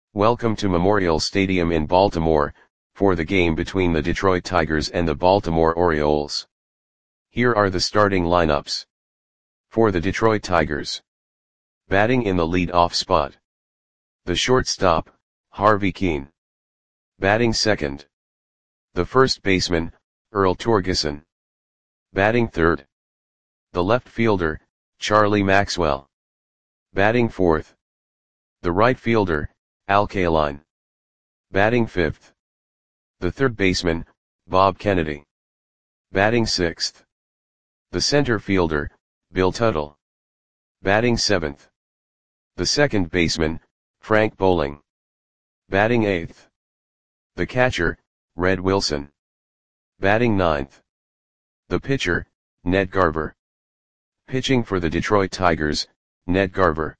Welcome to Memorial Stadium in Baltimore, for the game between the Detroit Tigers and the Baltimore Orioles. Here are the starting lineups. For the Detroit Tigers. Batting in the lead-off spot. The shortstop, Harvey Kuenn. Batting second. The first baseman, Earl Torgeson. Batting third. The left fielder, Charlie Maxwell. Batting fourth. The right fielder, Al Kaline. Batting fifth. The third baseman, Bob Kennedy. Batting sixth. The center fielder, Bill Tuttle. Batting seventh. The second baseman, Frank Bowling. Batting eighth. The catcher, Red Wilson. Batting ninth. The pitcher, Ned Garver. Pitching for the Detroit Tigers, Ned Garver.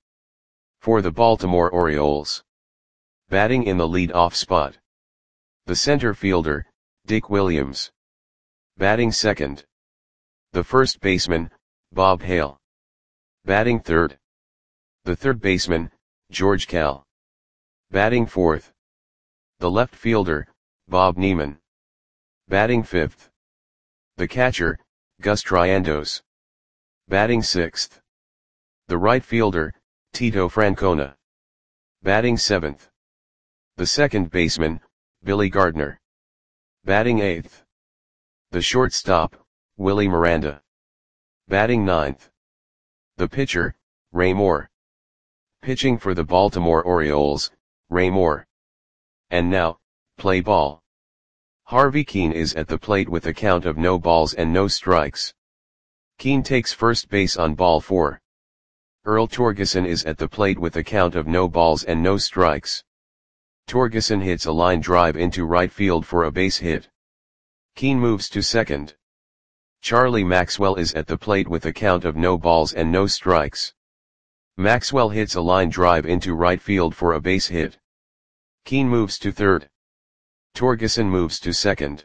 For the Baltimore Orioles. Batting in the lead-off spot. The center fielder, Dick Williams. Batting second. The first baseman, Bob Hale. Batting third. The third baseman, George Kell. Batting fourth. The left fielder, Bob Neiman. Batting fifth. The catcher, Gus Triandos. Batting sixth. The right fielder, Tito Francona. Batting seventh. The second baseman, Billy Gardner. Batting eighth. The shortstop, Willie Miranda. Batting ninth. The pitcher, Ray Moore. Pitching for the Baltimore Orioles, Ray Moore. And now, play ball. Harvey Kuenn is at the plate with a count of no balls and no strikes. Kuenn takes first base on ball 4. Earl Torgeson is at the plate with a count of no balls and no strikes. Torgeson hits a line drive into right field for a base hit. Kuenn moves to second. Charlie Maxwell is at the plate with a count of no balls and no strikes. Maxwell hits a line drive into right field for a base hit. Kuenn moves to third. Torgeson moves to second.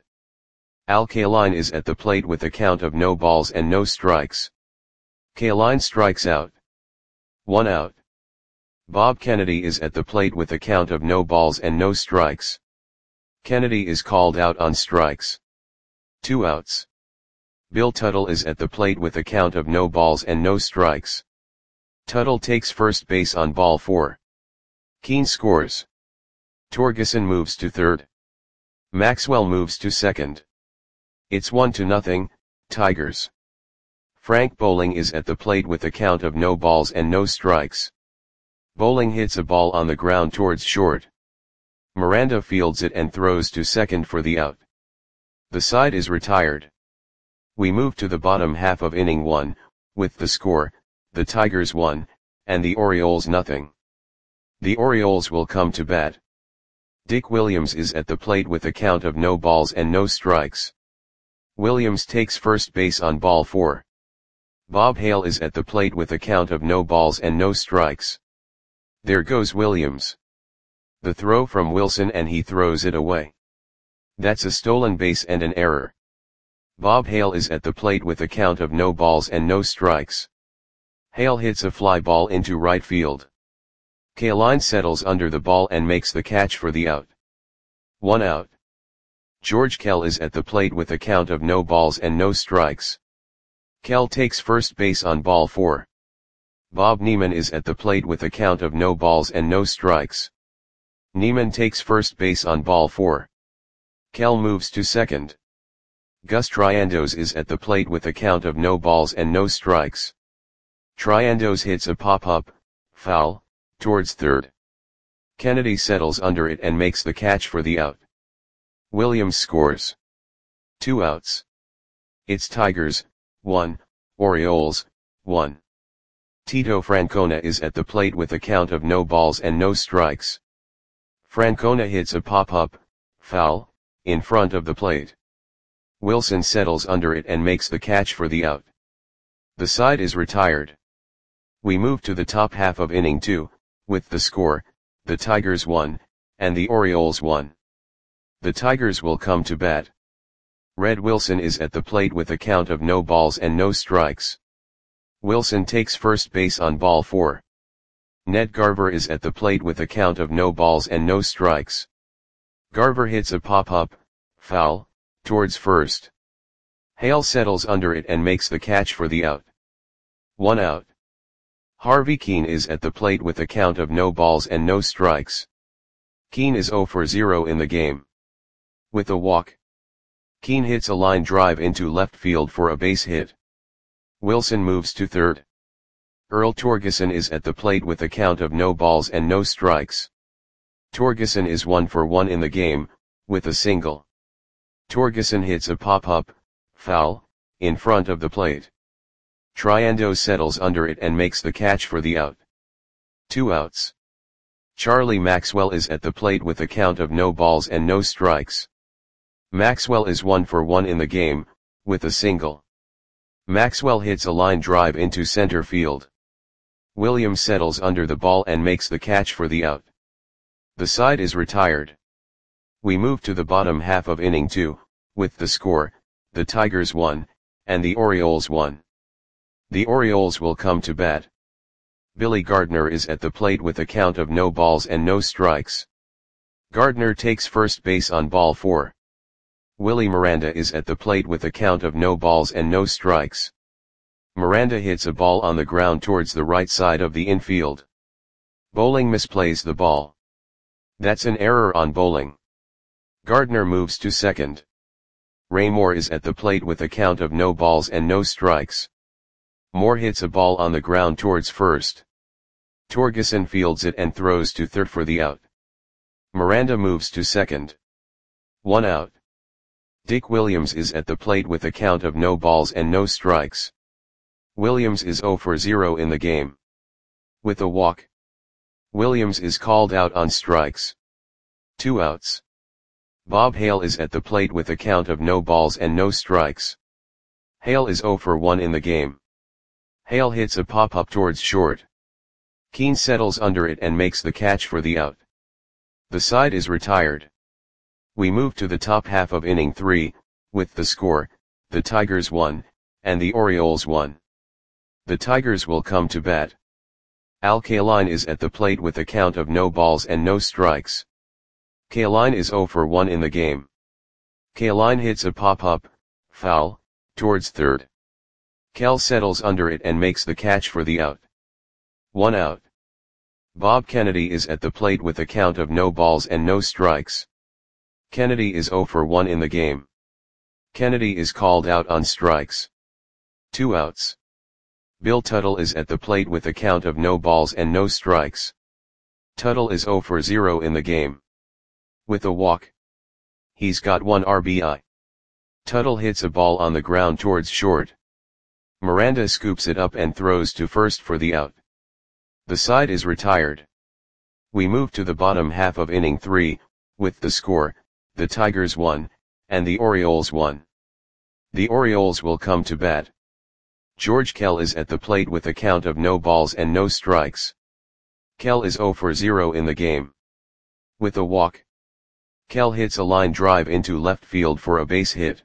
Al Kaline is at the plate with a count of no balls and no strikes. Kaline strikes out. 1 out. Bob Kennedy is at the plate with a count of no balls and no strikes. Kennedy is called out on strikes. 2 outs. Bill Tuttle is at the plate with a count of no balls and no strikes. Tuttle takes first base on ball 4. Kuenn scores. Torgeson moves to third. Maxwell moves to second. It's 1-0, Tigers. Frank Bowling is at the plate with a count of no balls and no strikes. Bowling hits a ball on the ground towards short. Miranda fields it and throws to second for the out. The side is retired. We move to the bottom half of inning 1, with the score, the Tigers 1, and the Orioles 0. The Orioles will come to bat. Dick Williams is at the plate with a count of no balls and no strikes. Williams takes first base on ball 4. Bob Hale is at the plate with a count of no balls and no strikes. There goes Williams. The throw from Wilson and he throws it away. That's a stolen base and an error. Bob Hale is at the plate with a count of no balls and no strikes. Hale hits a fly ball into right field. Kaline settles under the ball and makes the catch for the out. 1 out. George Kell is at the plate with a count of no balls and no strikes. Kell takes first base on ball 4. Bob Neiman is at the plate with a count of no balls and no strikes. Neiman takes first base on ball 4. Kell moves to second. Gus Triandos is at the plate with a count of no balls and no strikes. Triandos hits a pop-up, foul, towards third. Kennedy settles under it and makes the catch for the out. Williams scores. 2 outs. It's Tigers, 1, Orioles, 1. Tito Francona is at the plate with a count of no balls and no strikes. Francona hits a pop-up, foul, in front of the plate. Wilson settles under it and makes the catch for the out. The side is retired. We move to the top half of inning 2, with the score, the Tigers 1, and the Orioles 1. The Tigers will come to bat. Red Wilson is at the plate with a count of no balls and no strikes. Wilson takes first base on ball 4. Ned Garver is at the plate with a count of no balls and no strikes. Garver hits a pop-up, foul, towards first. Hale settles under it and makes the catch for the out. 1 out. Harvey Keene is at the plate with a count of no balls and no strikes. Keene is 0 for 0 in the game. With a walk, Keene hits a line drive into left field for a base hit. Wilson moves to third. Earl Torgeson is at the plate with a count of no balls and no strikes. Torgeson is 1 for 1 in the game, with a single. Torgeson hits a pop-up, foul, in front of the plate. Triando settles under it and makes the catch for the out. 2 outs. Charlie Maxwell is at the plate with a count of no balls and no strikes. Maxwell is 1 for 1 in the game, with a single. Maxwell hits a line drive into center field. Williams settles under the ball and makes the catch for the out. The side is retired. We move to the bottom half of inning 2, with the score, the Tigers 1, and the Orioles 1. The Orioles will come to bat. Billy Gardner is at the plate with a count of no balls and no strikes. Gardner takes first base on ball 4. Willie Miranda is at the plate with a count of no balls and no strikes. Miranda hits a ball on the ground towards the right side of the infield. Bowling misplays the ball. That's an error on Bowling. Gardner moves to second. Ray Moore is at the plate with a count of no balls and no strikes. Moore hits a ball on the ground towards first. Torgeson fields it and throws to third for the out. Miranda moves to second. 1 out. Dick Williams is at the plate with a count of no balls and no strikes. Williams is 0 for 0 in the game. With a walk, Williams is called out on strikes. 2 outs. Bob Hale is at the plate with a count of no balls and no strikes. Hale is 0 for 1 in the game. Hale hits a pop-up towards short. Keene settles under it and makes the catch for the out. The side is retired. We move to the top half of inning 3, with the score, the Tigers 1, and the Orioles 1. The Tigers will come to bat. Al Kaline is at the plate with a count of no balls and no strikes. Kaline is 0 for 1 in the game. Kaline hits a pop-up, foul, towards third. Kell settles under it and makes the catch for the out. 1 out. Bob Kennedy is at the plate with a count of no balls and no strikes. Kennedy is 0 for 1 in the game. Kennedy is called out on strikes. 2 outs. Bill Tuttle is at the plate with a count of no balls and no strikes. Tuttle is 0 for 0 in the game. With a walk, he's got 1 RBI. Tuttle hits a ball on the ground towards short. Miranda scoops it up and throws to first for the out. The side is retired. We move to the bottom half of inning 3, with the score, the Tigers 1, and the Orioles 1. The Orioles will come to bat. George Kell is at the plate with a count of no balls and no strikes. Kell is 0 for 0 in the game. With a walk, Kell hits a line drive into left field for a base hit.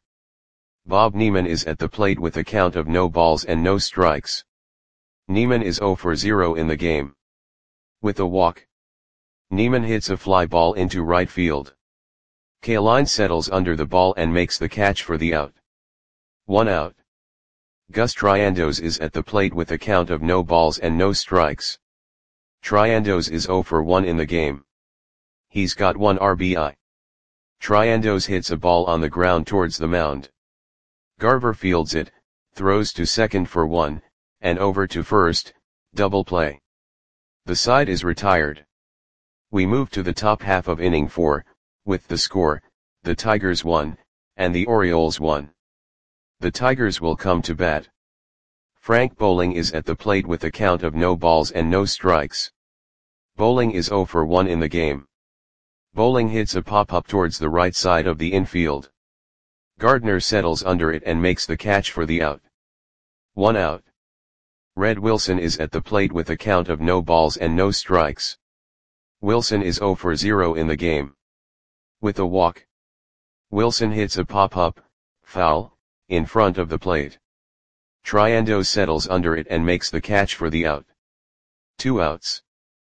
Bob Neiman is at the plate with a count of no balls and no strikes. Neiman is 0 for 0 in the game. With a walk, Neiman hits a fly ball into right field. Kaline settles under the ball and makes the catch for the out. 1 out. Gus Triandos is at the plate with a count of no balls and no strikes. Triandos is 0 for 1 in the game. He's got 1 RBI. Triandos hits a ball on the ground towards the mound. Garver fields it, throws to second for 1, and over to first, double play. The side is retired. We move to the top half of inning 4, with the score, the Tigers 1, and the Orioles 1. The Tigers will come to bat. Frank Bowling is at the plate with a count of no balls and no strikes. Bowling is 0 for 1 in the game. Bowling hits a pop-up towards the right side of the infield. Gardner settles under it and makes the catch for the out. 1 out. Red Wilson is at the plate with a count of no balls and no strikes. Wilson is 0 for 0 in the game. With a walk, Wilson hits a pop-up, foul, in front of the plate. Triandos settles under it and makes the catch for the out. 2 outs.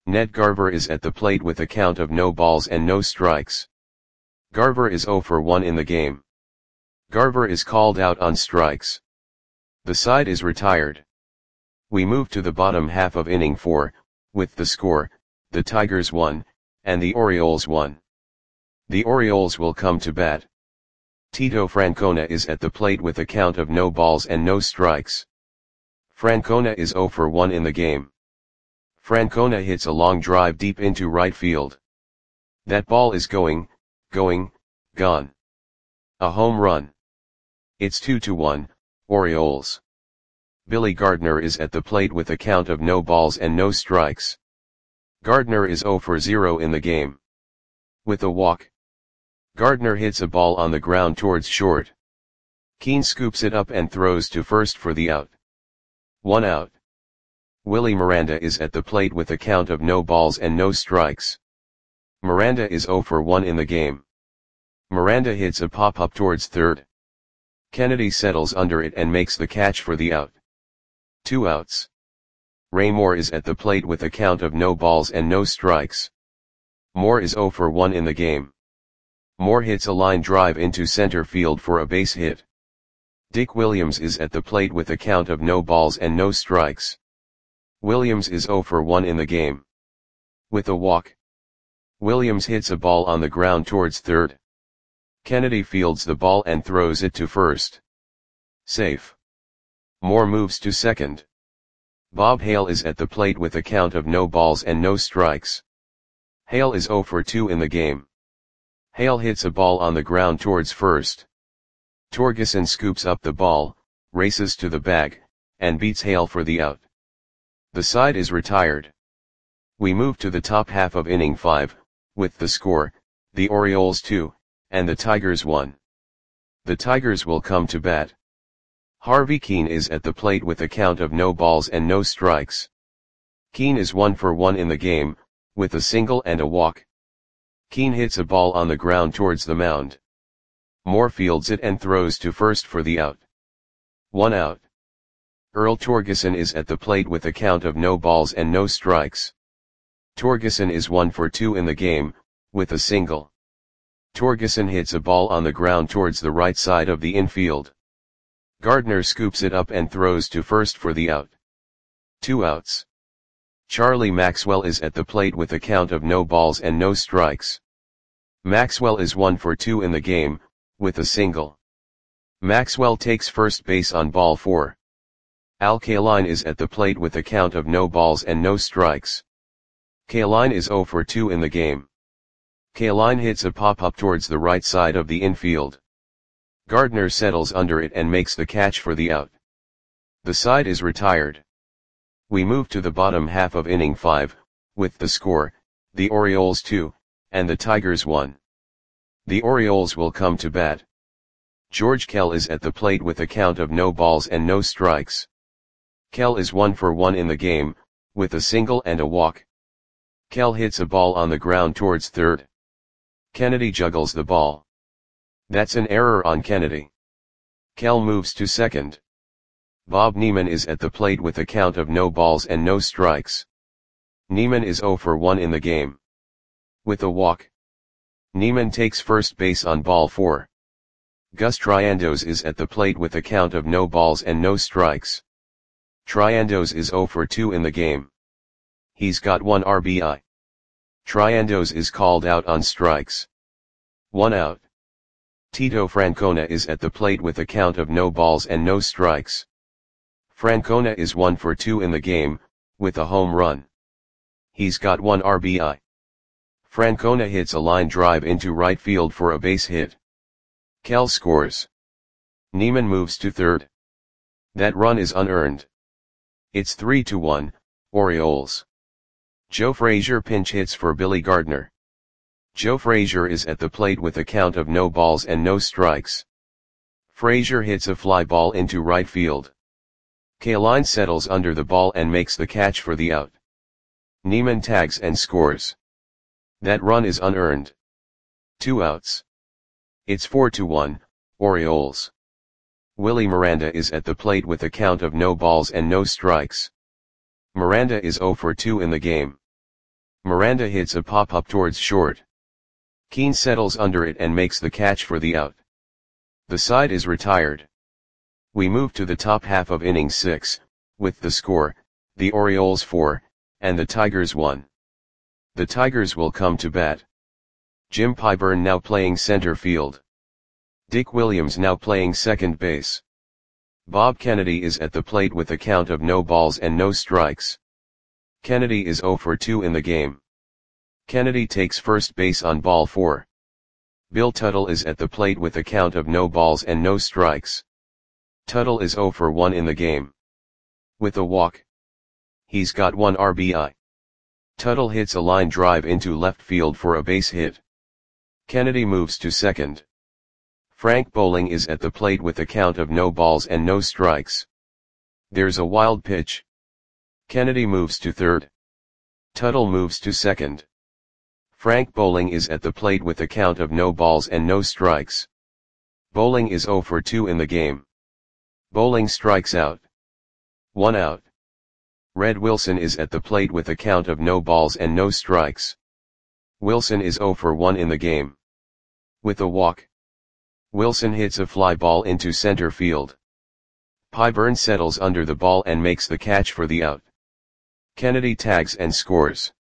Ned Garver is at the plate with a count of no balls and no strikes. Garver is 0 for 1 in the game. Garver is called out on strikes. The side is retired. We move to the bottom half of inning 4, with the score, the Tigers 1, and the Orioles 1. The Orioles will come to bat. Tito Francona is at the plate with a count of no balls and no strikes. Francona is 0 for 1 in the game. Francona hits a long drive deep into right field. That ball is gone. A home run. It's 2-1, Orioles. Billy Gardner is at the plate with a count of no balls and no strikes. Gardner is 0 for 0 in the game. With a walk. Gardner hits a ball on the ground towards short. Keane scoops it up and throws to first for the out. 1 out. Willie Miranda is at the plate with a count of no balls and no strikes. Miranda is 0 for 1 in the game. Miranda hits a pop-up towards third. Kennedy settles under it and makes the catch for the out. 2 outs. Ray Moore is at the plate with a count of no balls and no strikes. Moore is 0 for 1 in the game. Moore hits a line drive into center field for a base hit. Dick Williams is at the plate with a count of no balls and no strikes. Williams is 0 for 1 in the game. With a walk. Williams hits a ball on the ground towards third. Kennedy fields the ball and throws it to first. Safe. Moore moves to second. Bob Hale is at the plate with a count of no balls and no strikes. Hale is 0 for 2 in the game. Hale hits a ball on the ground towards first. Torgeson scoops up the ball, races to the bag, and beats Hale for the out. The side is retired. We move to the top half of inning 5, with the score, the Orioles 2, and the Tigers 1. The Tigers will come to bat. Harvey Keane is at the plate with a count of no balls and no strikes. Keane is 1 for 1 in the game, with a single and a walk. Keane hits a ball on the ground towards the mound. Moore fields it and throws to first for the out. 1 out. Earl Torgeson is at the plate with a count of no balls and no strikes. Torgeson is 1 for 2 in the game, with a single. Torgeson hits a ball on the ground towards the right side of the infield. Gardner scoops it up and throws to first for the out. 2 outs. Charlie Maxwell is at the plate with a count of no balls and no strikes. Maxwell is 1 for 2 in the game, with a single. Maxwell takes first base on ball 4. Al Kaline is at the plate with a count of no balls and no strikes. Kaline is 0 for 2 in the game. Kaline hits a pop-up towards the right side of the infield. Gardner settles under it and makes the catch for the out. The side is retired. We move to the bottom half of inning 5, with the score, the Orioles 2, and the Tigers 1. The Orioles will come to bat. George Kell is at the plate with a count of no balls and no strikes. Kell is 1 for 1 in the game, with a single and a walk. Kell hits a ball on the ground towards third. Kennedy juggles the ball. That's an error on Kennedy. Kell moves to second. Bob Neiman is at the plate with a count of no balls and no strikes. Neiman is 0 for 1 in the game. With a walk. Neiman takes first base on ball 4. Gus Triandos is at the plate with a count of no balls and no strikes. Triandos is 0 for 2 in the game. He's got 1 RBI. Triandos is called out on strikes. 1 out. Tito Francona is at the plate with a count of no balls and no strikes. Francona is 1 for 2 in the game, with a home run. He's got 1 RBI. Francona hits a line drive into right field for a base hit. Kell scores. Neiman moves to third. That run is unearned. It's 3-1, Orioles. Joe Frazier pinch hits for Billy Gardner. Joe Frazier is at the plate with a count of no balls and no strikes. Frazier hits a fly ball into right field. Kaline settles under the ball and makes the catch for the out. Neiman tags and scores. That run is unearned. 2 outs. It's 4-1, Orioles. Willie Miranda is at the plate with a count of no balls and no strikes. Miranda is 0 for 2 in the game. Miranda hits a pop-up towards short. Keane settles under it and makes the catch for the out. The side is retired. We move to the top half of inning 6, with the score, the Orioles 4, and the Tigers 1. The Tigers will come to bat. Jim Pyburn now playing center field. Dick Williams now playing second base. Bob Kennedy is at the plate with a count of no balls and no strikes. Kennedy is 0 for 2 in the game. Kennedy takes first base on ball 4. Bill Tuttle is at the plate with a count of no balls and no strikes. Tuttle is 0 for 1 in the game. With a walk. He's got 1 RBI. Tuttle hits a line drive into left field for a base hit. Kennedy moves to second. Frank Bowling is at the plate with a count of no balls and no strikes. There's a wild pitch. Kennedy moves to third. Tuttle moves to second. Frank Bowling is at the plate with a count of no balls and no strikes. Bowling is 0 for 2 in the game. Bowling strikes out. 1 out. Red Wilson is at the plate with a count of no balls and no strikes. Wilson is 0 for 1 in the game. With a walk. Wilson hits a fly ball into center field. Pyburn settles under the ball and makes the catch for the out. Kennedy tags and scores.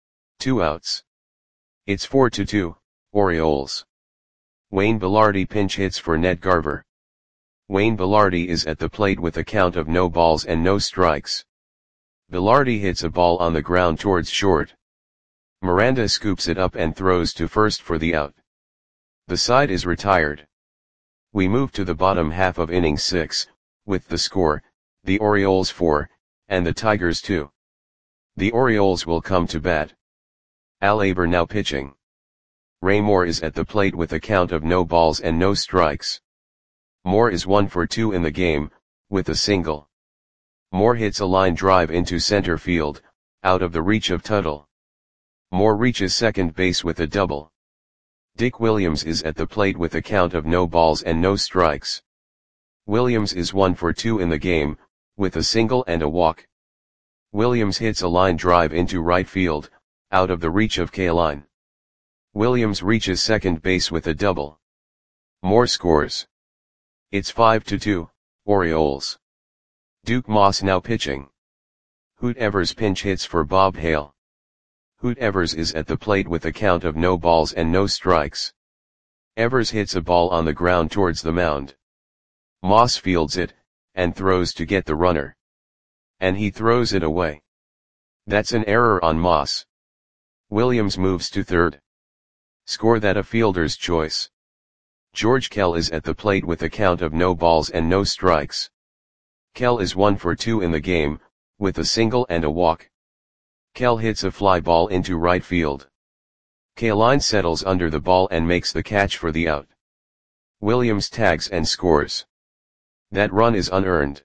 2 outs. It's 4-2, Orioles. Wayne Belardi pinch hits for Ned Garver. Wayne Belardi is at the plate with a count of no balls and no strikes. Belardi hits a ball on the ground towards short. Miranda scoops it up and throws to first for the out. The side is retired. We move to the bottom half of inning 6, with the score, the Orioles 4, and the Tigers 2. The Orioles will come to bat. Al Aber now pitching. Ray Moore is at the plate with a count of no balls and no strikes. Moore is 1 for 2 in the game, with a single. Moore hits a line drive into center field, out of the reach of Tuttle. Moore reaches second base with a double. Dick Williams is at the plate with a count of no balls and no strikes. Williams is 1 for 2 in the game, with a single and a walk. Williams hits a line drive into right field, out of the reach of Kaline. Williams reaches second base with a double. Moore scores. It's 5-2, Orioles. Duke Moss now pitching. Hoot Evers pinch hits for Bob Hale. Hoot Evers is at the plate with a count of no balls and no strikes. Evers hits a ball on the ground towards the mound. Moss fields it, and throws to get the runner. And he throws it away. That's an error on Moss. Williams moves to third. Score that a fielder's choice. George Kell is at the plate with a count of no balls and no strikes. Kell is 1 for 2 in the game, with a single and a walk. Kell hits a fly ball into right field. Kaline settles under the ball and makes the catch for the out. Williams tags and scores. That run is unearned.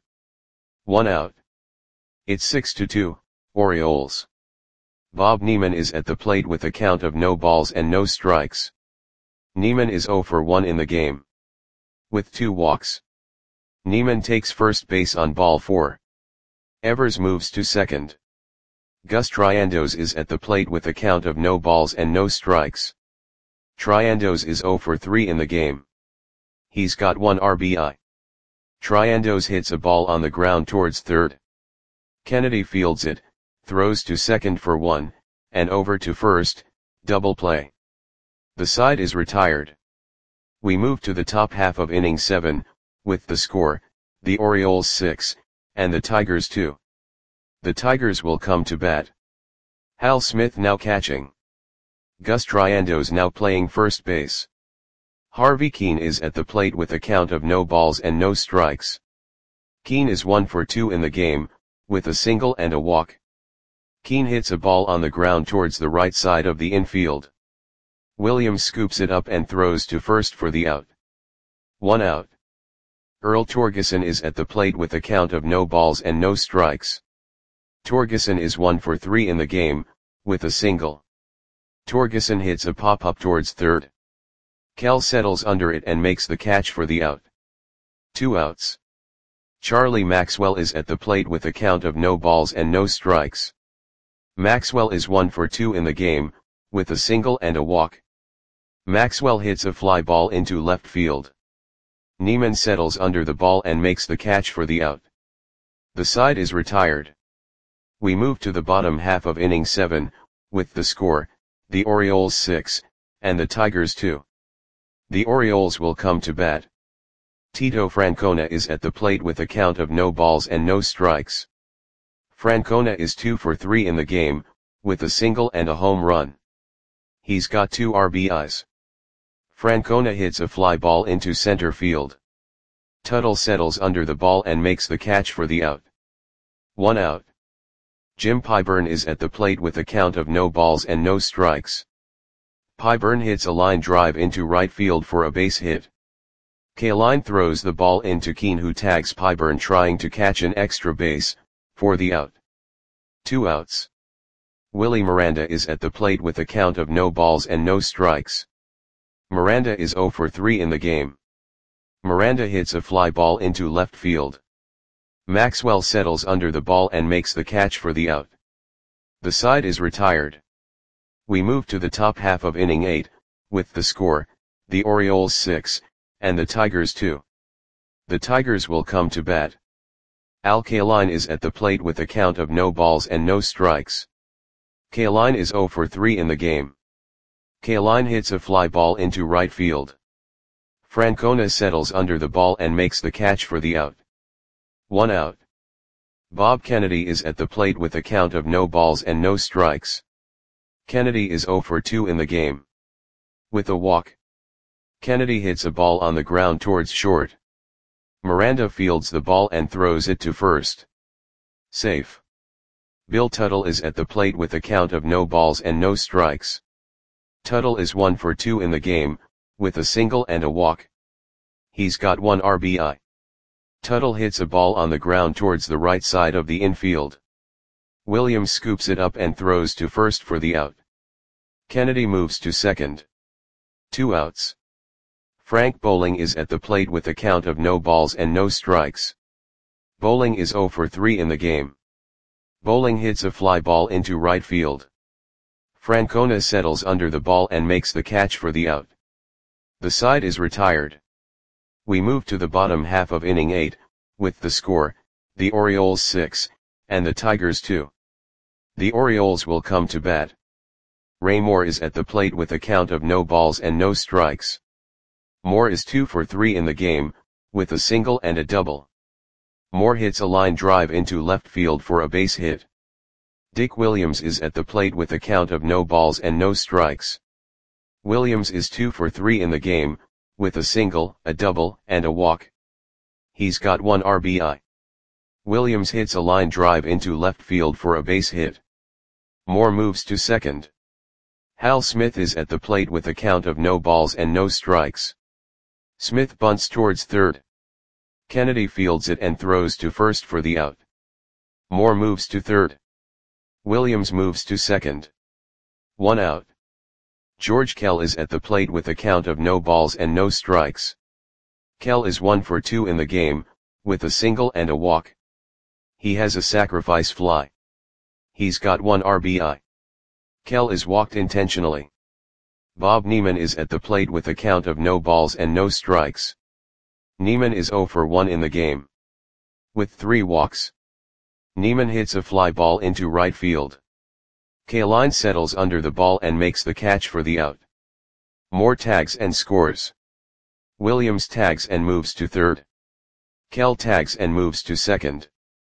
1 out. It's 6-2, Orioles. Bob Neiman is at the plate with a count of no balls and no strikes. Neiman is 0 for 1 in the game. With 2 walks. Neiman takes first base on ball 4. Evers moves to second. Gus Triandos is at the plate with a count of no balls and no strikes. Triandos is 0 for 3 in the game. He's got 1 RBI. Triandos hits a ball on the ground towards third. Kennedy fields it, throws to second for 1, and over to first, double play. The side is retired. We move to the top half of inning 7, with the score, the Orioles 6, and the Tigers 2. The Tigers will come to bat. Hal Smith now catching. Gus Triandos now playing first base. Harvey Keene is at the plate with a count of no balls and no strikes. Keene is 1 for 2 in the game, with a single and a walk. Keene hits a ball on the ground towards the right side of the infield. Williams scoops it up and throws to first for the out. 1 out. Earl Torgeson is at the plate with a count of no balls and no strikes. Torgeson is 1 for 3 in the game, with a single. Torgeson hits a pop-up towards third. Kell settles under it and makes the catch for the out. 2 outs. Charlie Maxwell is at the plate with a count of no balls and no strikes. Maxwell is 1 for 2 in the game, with a single and a walk. Maxwell hits a fly ball into left field. Niemann settles under the ball and makes the catch for the out. The side is retired. We move to the bottom half of inning 7, with the score, the Orioles 6, and the Tigers 2. The Orioles will come to bat. Tito Francona is at the plate with a count of no balls and no strikes. Francona is 2 for 3 in the game, with a single and a home run. He's got 2 RBIs. Francona hits a fly ball into center field. Tuttle settles under the ball and makes the catch for the out. 1 out. Jim Pyburn is at the plate with a count of no balls and no strikes. Pyburn hits a line drive into right field for a base hit. Kaline throws the ball into Keane, who tags Pyburn trying to catch an extra base, for the out. 2 outs. Willie Miranda is at the plate with a count of no balls and no strikes. Miranda is 0 for 3 in the game. Miranda hits a fly ball into left field. Maxwell settles under the ball and makes the catch for the out. The side is retired. We move to the top half of inning 8, with the score, the Orioles 6, and the Tigers 2. The Tigers will come to bat. Al Kaline is at the plate with a count of no balls and no strikes. Kaline is 0 for 3 in the game. Kaline hits a fly ball into right field. Francona settles under the ball and makes the catch for the out. 1 out. Bob Kennedy is at the plate with a count of no balls and no strikes. Kennedy is 0 for 2 in the game. With a walk. Kennedy hits a ball on the ground towards short. Miranda fields the ball and throws it to first. Safe. Bill Tuttle is at the plate with a count of no balls and no strikes. Tuttle is 1 for 2 in the game, with a single and a walk. He's got 1 RBI. Tuttle hits a ball on the ground towards the right side of the infield. Williams scoops it up and throws to first for the out. Kennedy moves to second. 2 outs. Frank Bowling is at the plate with a count of no balls and no strikes. Bowling is 0 for 3 in the game. Bowling hits a fly ball into right field. Francona settles under the ball and makes the catch for the out. The side is retired. We move to the bottom half of inning 8, with the score, the Orioles 6, and the Tigers 2. The Orioles will come to bat. Ray Moore is at the plate with a count of no balls and no strikes. Moore is 2 for 3 in the game, with a single and a double. Moore hits a line drive into left field for a base hit. Dick Williams is at the plate with a count of no balls and no strikes. Williams is 2 for 3 in the game, with a single, a double, and a walk. He's got 1 RBI. Williams hits a line drive into left field for a base hit. Moore moves to second. Hal Smith is at the plate with a count of no balls and no strikes. Smith bunts towards third. Kennedy fields it and throws to first for the out. Moore moves to third. Williams moves to second. 1 out. George Kell is at the plate with a count of no balls and no strikes. Kell is 1 for 2 in the game, with a single and a walk. He has a sacrifice fly. He's got 1 RBI. Kell is walked intentionally. Bob Niemann is at the plate with a count of no balls and no strikes. Niemann is 0 for 1 in the game. With 3 walks. Niemann hits a fly ball into right field. Kaline settles under the ball and makes the catch for the out. Moore tags and scores. Williams tags and moves to third. Kell tags and moves to second.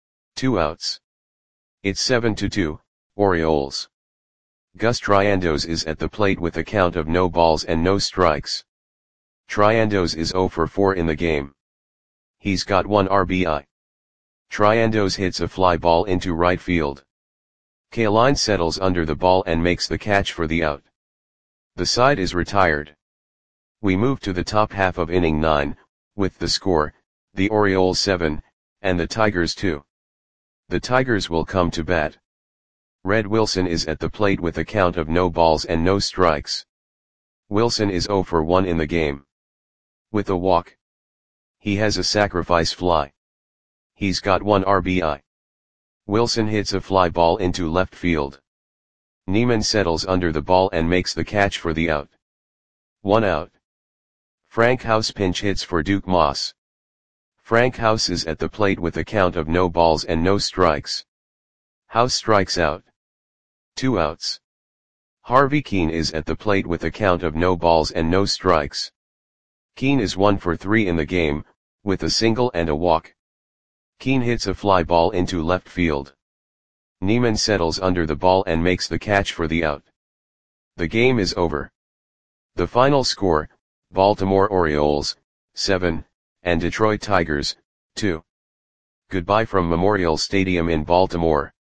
2 outs. It's 7-2, Orioles. Gus Triandos is at the plate with a count of no balls and no strikes. Triandos is 0 for 4 in the game. He's got 1 RBI. Triandos hits a fly ball into right field. Kaline settles under the ball and makes the catch for the out. The side is retired. We move to the top half of inning 9, with the score, the Orioles 7, and the Tigers 2. The Tigers will come to bat. Red Wilson is at the plate with a count of no balls and no strikes. Wilson is 0 for 1 in the game. With a walk. He has a sacrifice fly. He's got 1 RBI. Wilson hits a fly ball into left field. Neiman settles under the ball and makes the catch for the out. 1 out. Frank House pinch hits for Duke Moss. Frank House is at the plate with a count of no balls and no strikes. House strikes out. 2 outs. Harvey Keene is at the plate with a count of no balls and no strikes. Keene is 1 for 3 in the game, with a single and a walk. Keene hits a fly ball into left field. Neiman settles under the ball and makes the catch for the out. The game is over. The final score, Baltimore Orioles, 7, and Detroit Tigers, 2. Goodbye from Memorial Stadium in Baltimore.